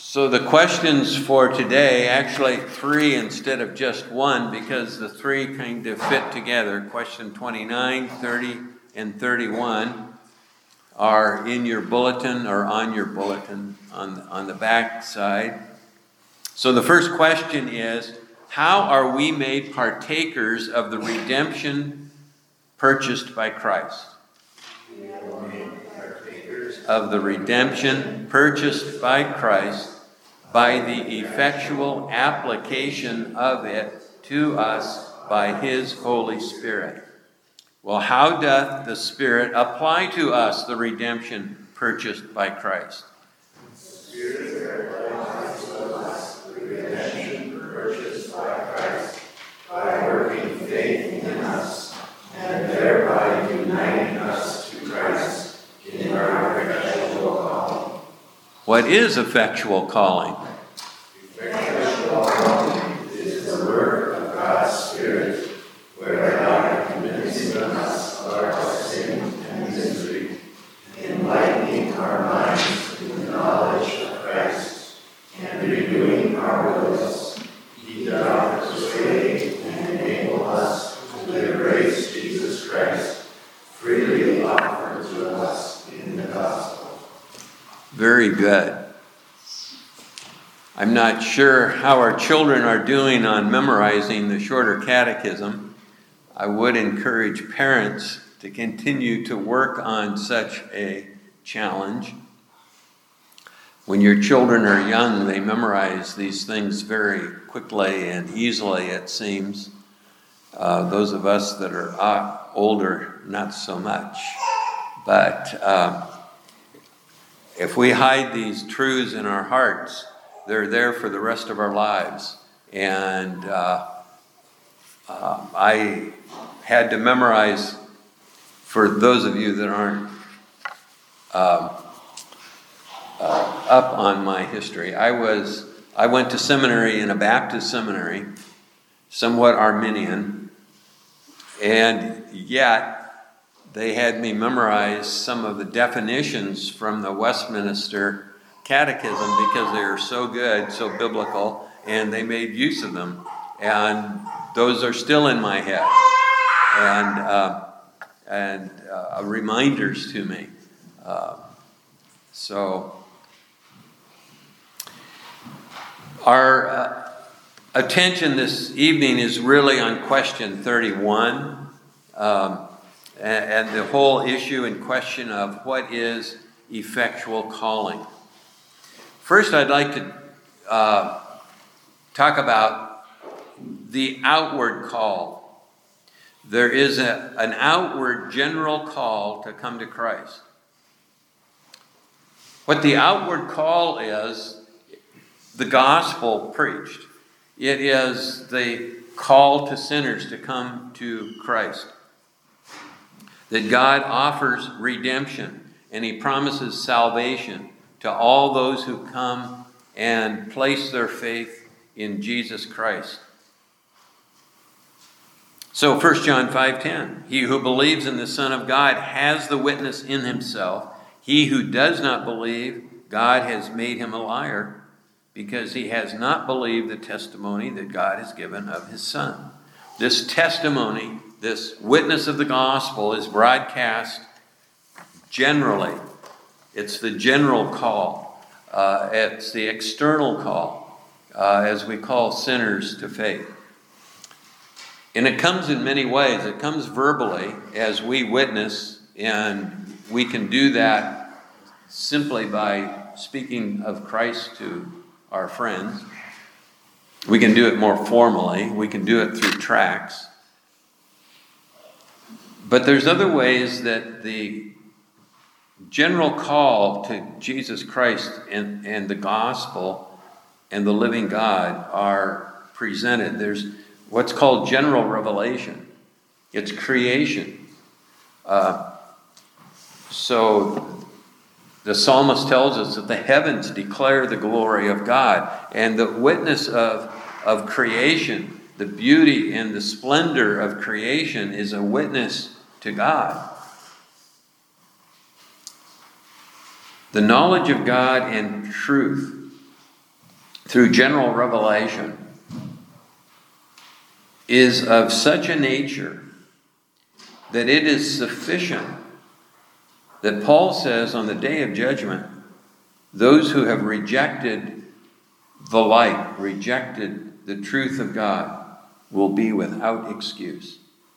So the questions for today, actually 3 instead of just 1, because the 3 kind of fit together. Question 29, 30, and 31 are in your bulletin or on your bulletin on the back side. So the first question is, how are we made partakers of the redemption purchased by Christ? Of the redemption purchased by Christ by the effectual application of it to us by his Holy Spirit. Well, how doth the Spirit apply to us the redemption purchased by Christ? The Spirit applies to us the redemption purchased by Christ by working faith in us and thereby uniting us to Christ in our effectual calling. What is effectual calling? Effectual calling is the work of God's Spirit, where God convinces us of our sin and misery, enlightening our minds to the knowledge of Christ, and renewing our wills. He doth persuade and enable us to embrace Jesus Christ, freely offered to us in the gospel. Very good. I'm not sure how our children are doing on memorizing the shorter catechism. I would encourage parents to continue to work on such a challenge. When your children are young, they memorize these things very quickly and easily, it seems. Those of us that are older, not so much. But if we hide these truths in our hearts, they're there for the rest of our lives. And I had to memorize, for those of you that aren't up on my history, I went to seminary in a Baptist seminary, somewhat Arminian, and yet they had me memorize some of the definitions from the Westminster Catechism because they are so good, so biblical, and they made use of them. And those are still in my head and reminders to me. So our attention this evening is really on question 31 and the whole issue and question of what is effectual calling. First, I'd like to talk about the outward call. There is an outward general call to come to Christ. What the outward call is, the gospel preached. It is the call to sinners to come to Christ. That God offers redemption and he promises salvation to all those who come and place their faith in Jesus Christ. So 1 John 5:10, he who believes in the Son of God has the witness in himself. He who does not believe, God has made him a liar, because he has not believed the testimony that God has given of his Son. This testimony, this witness of the gospel, is broadcast generally. It's the general call. It's the external call, as we call sinners to faith. And it comes in many ways. It comes verbally as we witness, and we can do that simply by speaking of Christ to our friends. We can do it more formally. We can do it through tracts. But there's other ways that the general call to Jesus Christ and the gospel and the living God are presented. There's what's called general revelation. It's creation. So the psalmist tells us that the heavens declare the glory of God, and the witness of creation, the beauty and the splendor of creation, is a witness to God. The knowledge of God and truth through general revelation is of such a nature that it is sufficient that Paul says on the day of judgment, those who have rejected the light, rejected the truth of God, will be without excuse.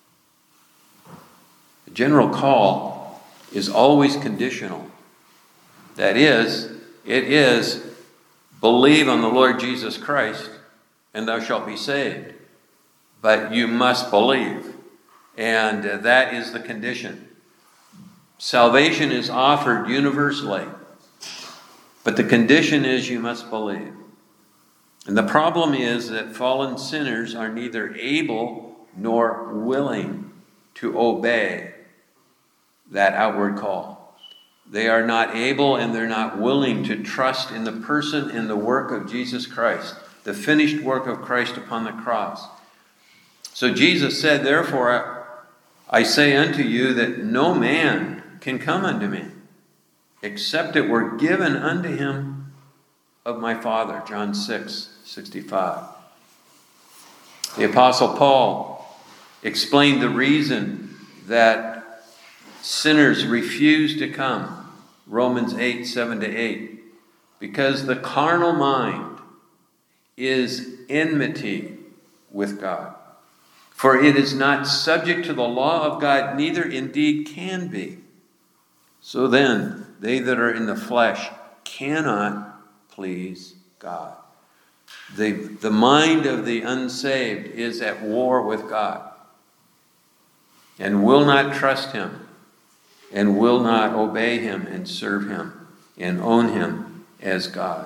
The general call is always conditional. That is, it is, believe on the Lord Jesus Christ, and thou shalt be saved. But you must believe, and that is the condition. Salvation is offered universally, but the condition is you must believe. And the problem is that fallen sinners are neither able nor willing to obey that outward call. They are not able and they're not willing to trust in the person and the work of Jesus Christ, the finished work of Christ upon the cross. So Jesus said, therefore, I say unto you that no man can come unto me, except it were given unto him of my Father. John 6:65. The Apostle Paul explained the reason that sinners refuse to come. Romans 8:7-8. Because the carnal mind is enmity with God. For it is not subject to the law of God, neither indeed can be. So then, they that are in the flesh cannot please God. The mind of the unsaved is at war with God and will not trust him and will not obey him and serve him and own him as God.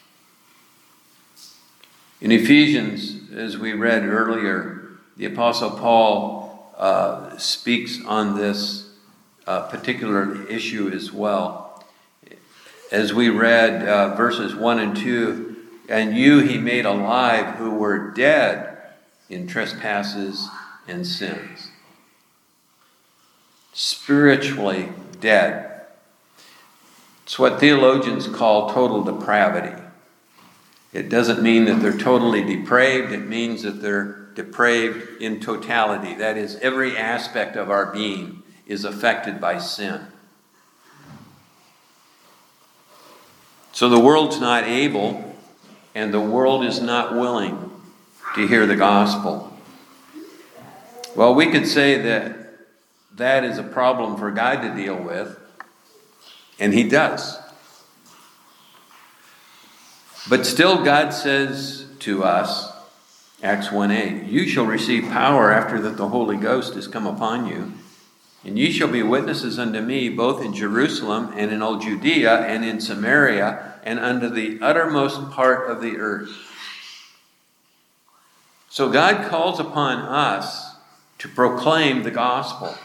In Ephesians, as we read earlier, the Apostle Paul speaks on this particular issue as well. As we read verses 1 and 2, and you he made alive who were dead in trespasses and sins. Spiritually dead. It's what theologians call total depravity. It doesn't mean that they're totally depraved. It means that they're depraved in totality. That is, every aspect of our being is affected by sin. So the world's not able, and the world is not willing to hear the gospel. Well, we could say that that is a problem for God to deal with, and he does. But still God says to us, Acts 1:8, you shall receive power after that the Holy Ghost is come upon you, and ye shall be witnesses unto me both in Jerusalem and in all Judea and in Samaria and unto the uttermost part of the earth. So God calls upon us to proclaim the gospel.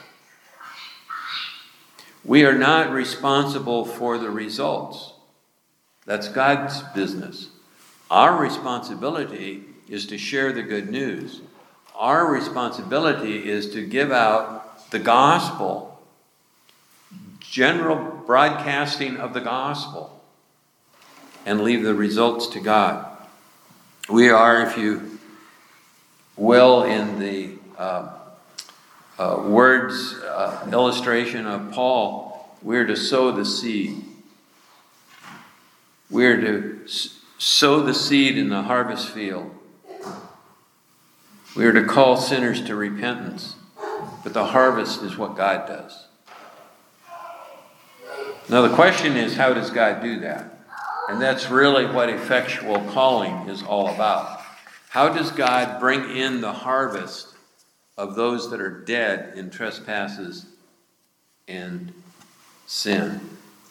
We are not responsible for the results. That's God's business. Our responsibility is to share the good news. Our responsibility is to give out the gospel, general broadcasting of the gospel, and leave the results to God. We are, if you will, in the illustration of Paul, we're to sow the seed. We're to sow the seed in the harvest field. We are to call sinners to repentance. But the harvest is what God does. Now the question is, how does God do that? And that's really what effectual calling is all about. How does God bring in the harvest of those that are dead in trespasses and sin?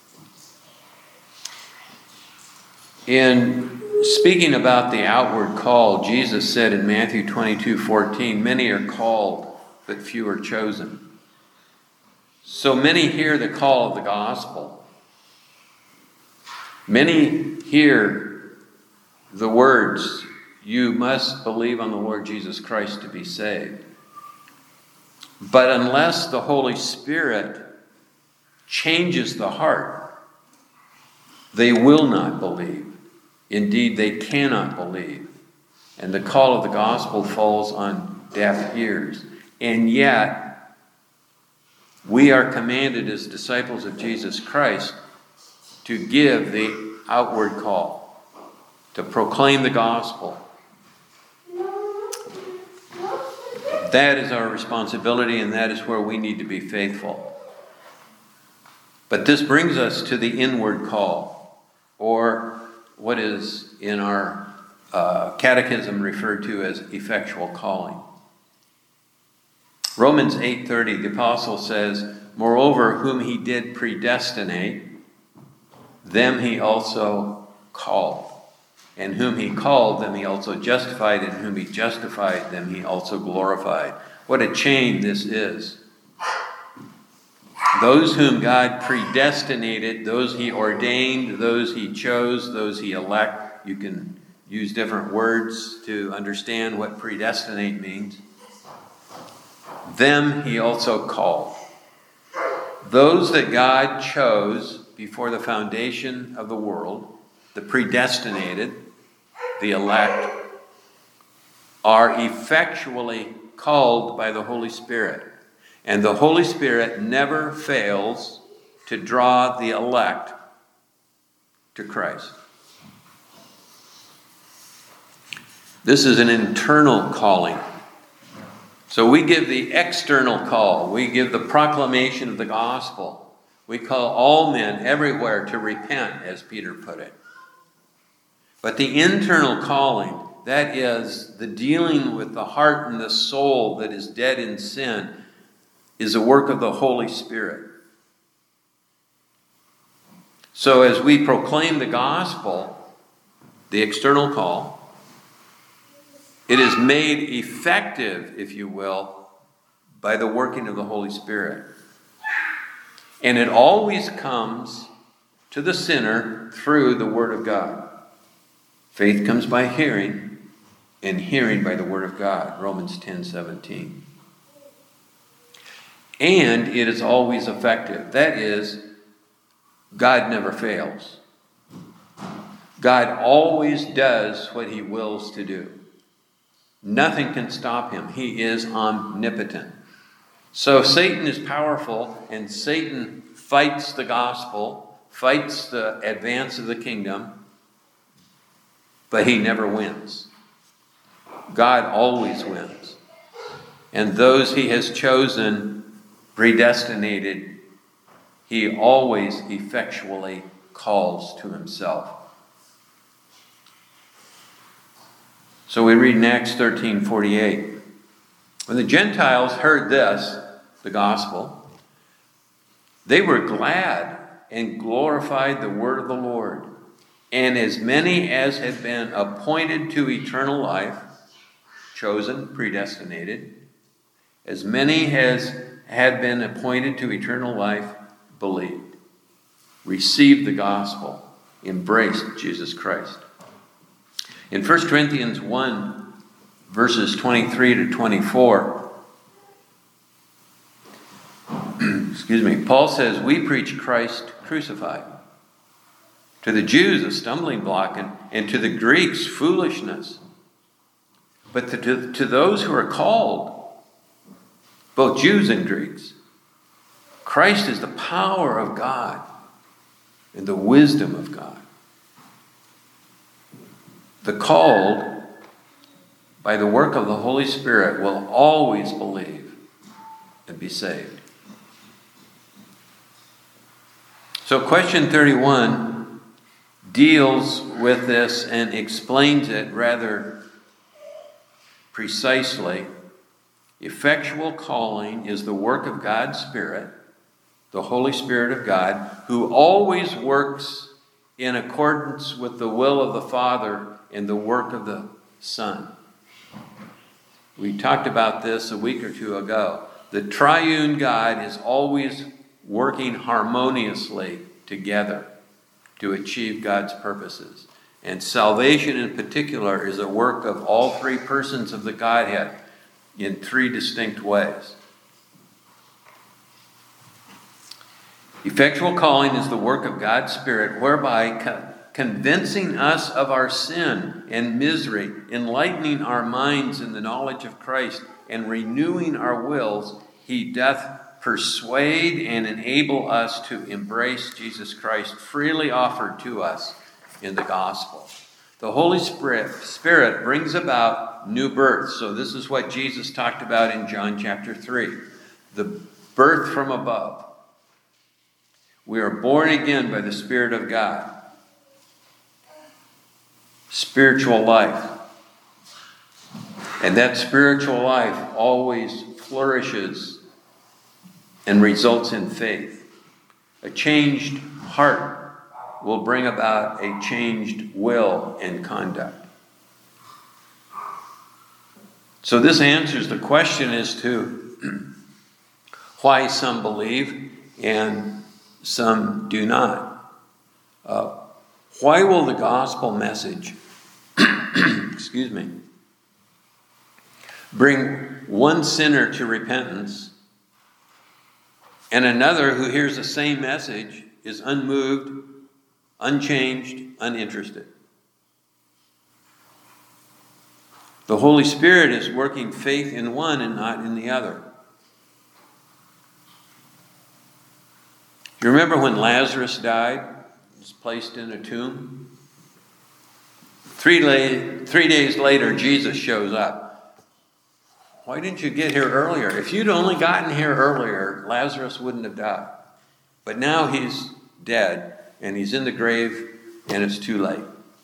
In speaking about the outward call, Jesus said in Matthew 22:14, many are called, but few are chosen. So many hear the call of the gospel. Many hear the words, you must believe on the Lord Jesus Christ to be saved. But unless the Holy Spirit changes the heart, they will not believe. Indeed, they cannot believe. And the call of the gospel falls on deaf ears. And yet, we are commanded as disciples of Jesus Christ to give the outward call, to proclaim the gospel. That is our responsibility, and that is where we need to be faithful. But this brings us to the inward call, or what is in our catechism referred to as effectual calling. Romans 8:30, the apostle says, "Moreover, whom he did predestinate, them he also called. And whom he called, them he also justified. And whom he justified, them he also glorified." What a chain this is. Those whom God predestinated, those he ordained, those he chose, those he elect. You can use different words to understand what predestinate means. Them he also called. Those that God chose before the foundation of the world, the predestinated, the elect, are effectually called by the Holy Spirit. And the Holy Spirit never fails to draw the elect to Christ. This is an internal calling. So we give the external call. We give the proclamation of the gospel. We call all men everywhere to repent, as Peter put it. But the internal calling, that is the dealing with the heart and the soul that is dead in sin, is a work of the Holy Spirit. So as we proclaim the gospel, the external call, it is made effective, if you will, by the working of the Holy Spirit. And it always comes to the sinner through the Word of God. Faith comes by hearing, and hearing by the Word of God. Romans 10:17. And it is always effective. That is, God never fails. God always does what he wills to do. Nothing can stop him. He is omnipotent. So Satan is powerful, and Satan fights the gospel, fights the advance of the kingdom, but he never wins. God always wins. And those he has chosen, predestinated, he always effectually calls to himself. So we read in Acts 13:48. When the Gentiles heard this, the gospel, they were glad and glorified the word of the Lord. And as many as had been appointed to eternal life, chosen, predestinated, as many as had been appointed to eternal life, believed, received the gospel, embraced Jesus Christ. In 1 Corinthians 1, verses 23 to 24, Paul says, "We preach Christ crucified. To the Jews, a stumbling block, and to the Greeks, foolishness. But to those who are called, both Jews and Greeks, Christ is the power of God and the wisdom of God." The called, by the work of the Holy Spirit, will always believe and be saved. So question 31 deals with this and explains it rather precisely. Effectual calling is the work of God's Spirit, the Holy Spirit of God, who always works in accordance with the will of the Father and the work of the Son. We talked about this a week or two ago. The triune God is always working harmoniously together to achieve God's purposes. And salvation in particular is a work of all three persons of the Godhead in three distinct ways. Effectual calling is the work of God's Spirit, whereby convincing us of our sin and misery, enlightening our minds in the knowledge of Christ, and renewing our wills, he doth persuade and enable us to embrace Jesus Christ freely offered to us in the gospel. The Holy Spirit brings about new birth. So this is what Jesus talked about in John chapter 3. The birth from above. We are born again by the Spirit of God. Spiritual life. And that spiritual life always flourishes and results in faith. A changed heart will bring about a changed will and conduct. So this answers the question as to why some believe and some do not. Why will the gospel message bring one sinner to repentance, and another who hears the same message is unmoved, unchanged, uninterested? The Holy Spirit is working faith in one and not in the other. You remember when Lazarus died? He was placed in a tomb. 3 days later, Jesus shows up. Why didn't you get here earlier? If you'd only gotten here earlier, Lazarus wouldn't have died. But now he's dead, and he's in the grave, and it's too late.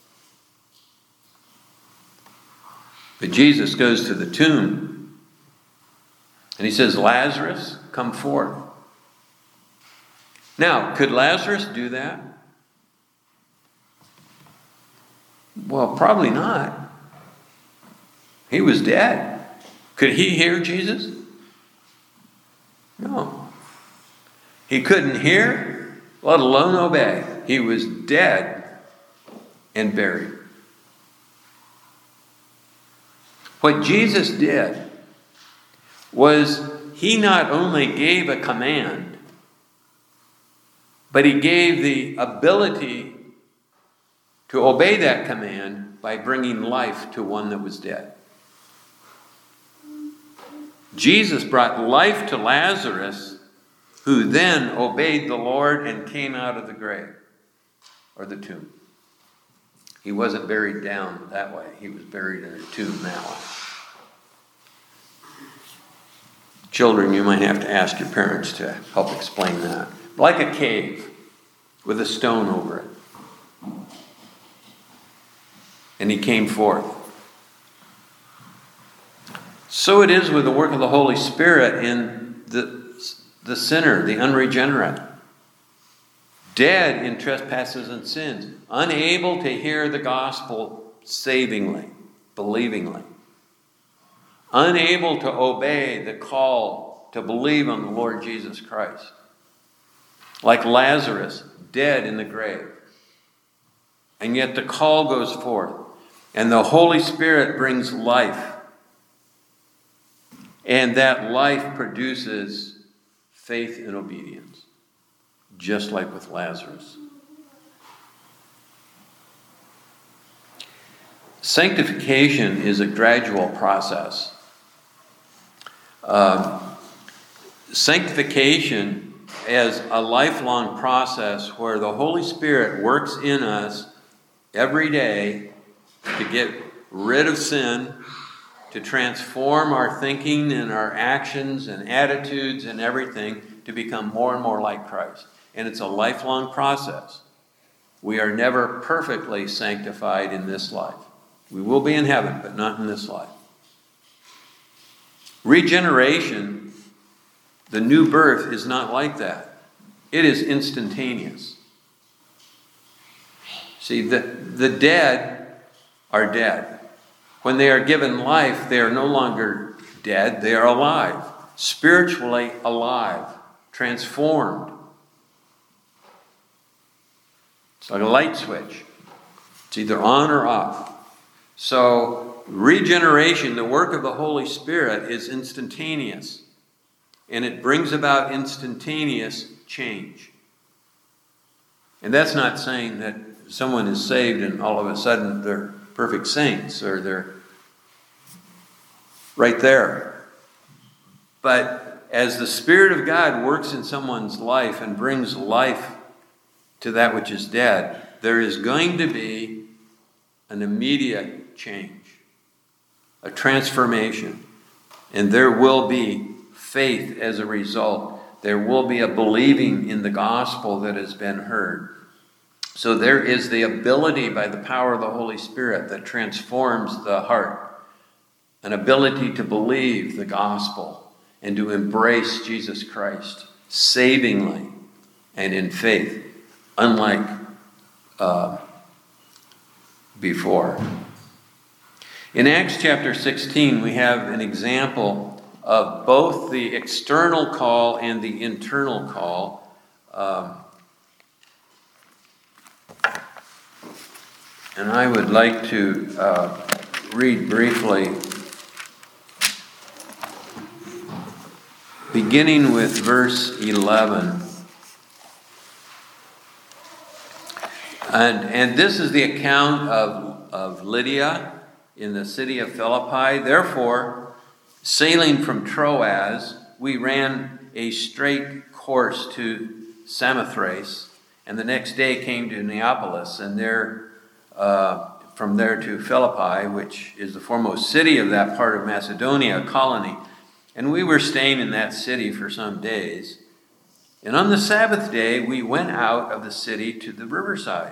But Jesus goes to the tomb, and he says, Lazarus, come forth. Now, could Lazarus do that? Well, probably not. He was dead. Could he hear Jesus? No. He couldn't hear, let alone obey. He was dead and buried. What Jesus did was he not only gave a command, but he gave the ability to obey that command by bringing life to one that was dead. Jesus brought life to Lazarus, who then obeyed the Lord and came out of the grave, or the tomb. He wasn't buried down that way. He was buried in a tomb that way. Children, you might have to ask your parents to help explain that. Like a cave with a stone over it. And he came forth. So it is with the work of the Holy Spirit in the sinner, the unregenerate. Dead in trespasses and sins. Unable to hear the gospel savingly, believingly. Unable to obey the call to believe on the Lord Jesus Christ. Like Lazarus, dead in the grave. And yet the call goes forth. And the Holy Spirit brings life. And that life produces faith and obedience. Just like with Lazarus. Sanctification is a gradual process. Sanctification is a lifelong process where the Holy Spirit works in us every day to get rid of sin, to transform our thinking and our actions and attitudes and everything to become more and more like Christ. And it's a lifelong process. We are never perfectly sanctified in this life. We will be in heaven, but not in this life. Regeneration, the new birth, is not like that. It is instantaneous. See, the dead are dead. When they are given life, they are no longer dead, they are alive. Spiritually alive, transformed. It's like a light switch. It's either on or off. So, regeneration, the work of the Holy Spirit, is instantaneous. And it brings about instantaneous change. And that's not saying that someone is saved and all of a sudden they're perfect saints or they're right there. But as the Spirit of God works in someone's life and brings life to that which is dead, there is going to be an immediate change, a transformation, and there will be faith as a result. There will be a believing in the gospel that has been heard. So there is the ability by the power of the Holy Spirit that transforms the heart, an ability to believe the gospel and to embrace Jesus Christ savingly and in faith, unlike before. In Acts chapter 16, we have an example of both the external call and the internal call. And I would like to read briefly, beginning with verse 11. And this is the account of Lydia in the city of Philippi. Therefore, sailing from Troas, we ran a straight course to Samothrace, and the next day came to Neapolis, and from there to Philippi, which is the foremost city of that part of Macedonia, a colony. And we were staying in that city for some days. And on the Sabbath day, we went out of the city to the riverside,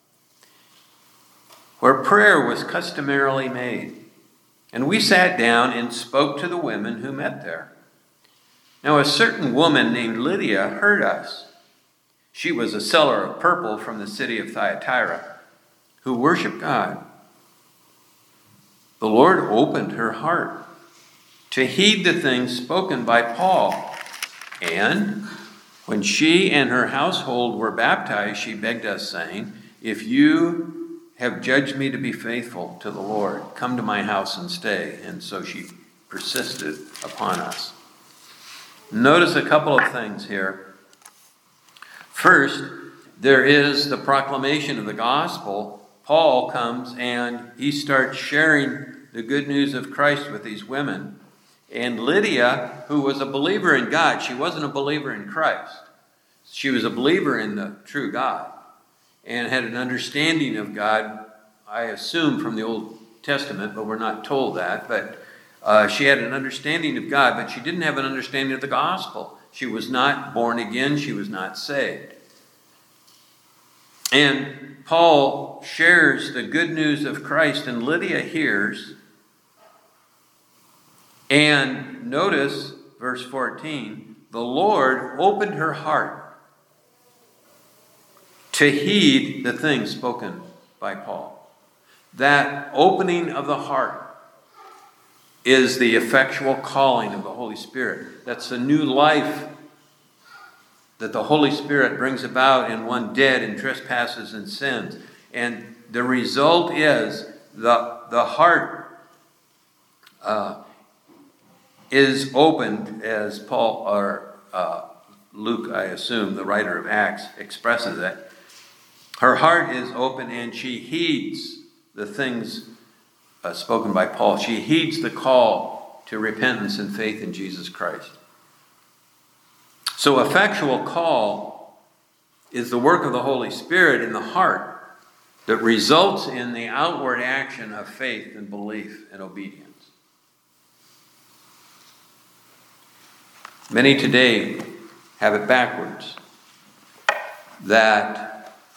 where prayer was customarily made. And we sat down and spoke to the women who met there. Now a certain woman named Lydia heard us. She was a seller of purple from the city of Thyatira, who worshiped God. The Lord opened her heart to heed the things spoken by Paul. And when she and her household were baptized, she begged us, saying, "If you have judged me to be faithful to the Lord, come to my house and stay." And so she persisted upon us. Notice a couple of things here. First, there is the proclamation of the gospel. Paul comes and he starts sharing the good news of Christ with these women. And Lydia, who was a believer in God, she wasn't a believer in Christ. She was a believer in the true God and had an understanding of God, I assume from the Old Testament, but we're not told that. But she had an understanding of God, but she didn't have an understanding of the gospel. She was not born again. She was not saved. And Paul shares the good news of Christ, and Lydia hears. And notice verse 14, the Lord opened her heart to heed the things spoken by Paul. That opening of the heart is the effectual calling of the Holy Spirit. That's the new life that the Holy Spirit brings about in one dead in trespasses and sins. And the result is the heart is opened, as Paul or Luke, I assume, the writer of Acts, expresses it. Her heart is open and she heeds the things spoken by Paul. She heeds the call to repentance and faith in Jesus Christ. So effectual call is the work of the Holy Spirit in the heart that results in the outward action of faith and belief and obedience. Many today have it backwards, that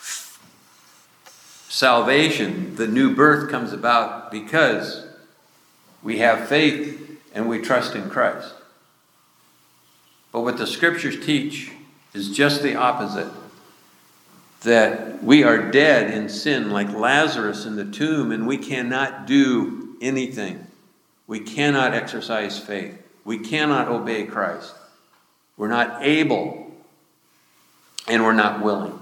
salvation, the new birth, comes about because we have faith and we trust in Christ. But what the scriptures teach is just the opposite, that we are dead in sin like Lazarus in the tomb, and we cannot do anything. We cannot exercise faith. We cannot obey Christ. We're not able, and we're not willing.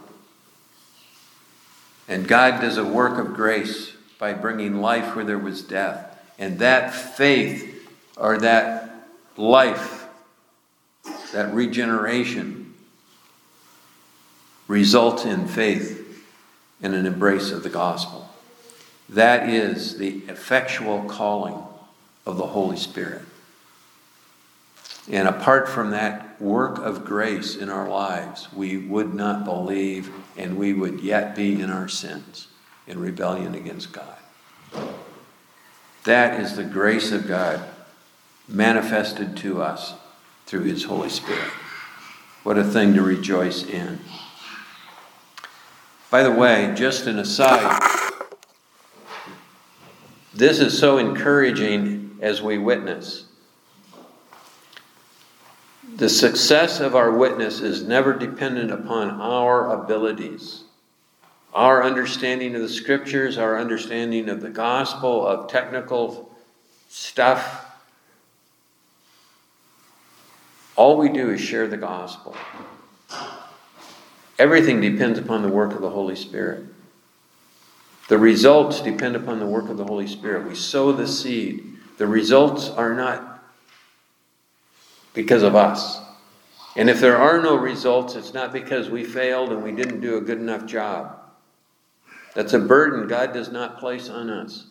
And God does a work of grace by bringing life where there was death. And that faith, or that life, that regeneration, results in faith and an embrace of the gospel. That is the effectual calling of the Holy Spirit. And apart from that work of grace in our lives, we would not believe, and we would yet be in our sins, in rebellion against God. That is the grace of God manifested to us through his Holy Spirit. What a thing to rejoice in. By the way, just an aside, this is so encouraging as we witness. The success of our witness is never dependent upon our abilities. Our understanding of the scriptures, our understanding of the gospel, of technical stuff. All we do is share the gospel. Everything depends upon the work of the Holy Spirit. The results depend upon the work of the Holy Spirit. We sow the seed. The results are not because of us. And if there are no results, it's not because we failed and we didn't do a good enough job. That's a burden God does not place on us.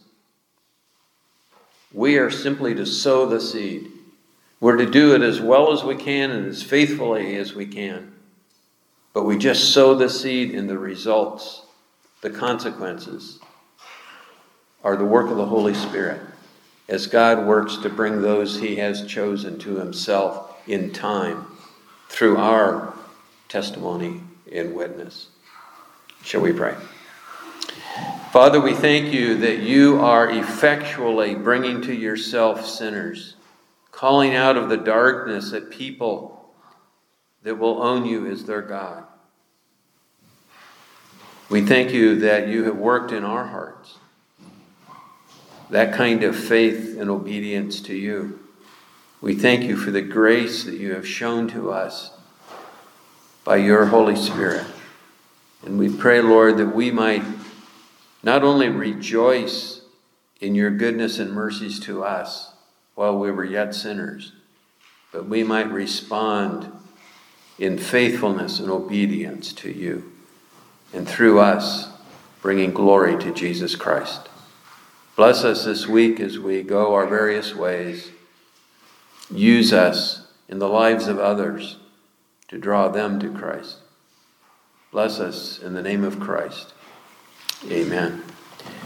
We are simply to sow the seed. We're to do it as well as we can and as faithfully as we can. But we just sow the seed, and the results, the consequences, are the work of the Holy Spirit as God works to bring those he has chosen to himself in time through our testimony and witness. Shall we pray? Father, we thank you that you are effectually bringing to yourself sinners, calling out of the darkness a people that will own you as their God. We thank you that you have worked in our hearts that kind of faith and obedience to you. We thank you for the grace that you have shown to us by your Holy Spirit. And we pray, Lord, that we might not only rejoice in your goodness and mercies to us while we were yet sinners, but we might respond in faithfulness and obedience to you, and through us, bringing glory to Jesus Christ. Bless us this week as we go our various ways. Use us in the lives of others to draw them to Christ. Bless us in the name of Christ. Amen.